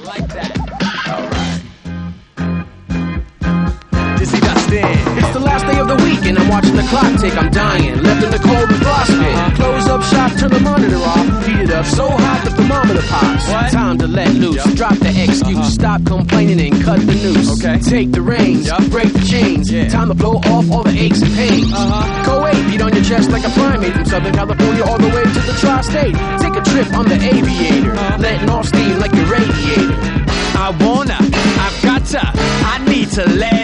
like that. All right. It's the last day of the week and I'm watching the clock tick. I'm dying, left in the cold and frostbit. Close up shop, turn the monitor off. Heat it up so hot the thermometer pops. What? Time to let loose, drop the excuse. Stop complaining and cut the noose. Okay. Take the reins, break the chains. Time to blow off all the aches and pains. Go 8 feet on your chest like a primate. From Southern California all the way to the tri-state. Take a trip on the aviator, letting off steam like your radiator. I wanna, I've got to, I need to let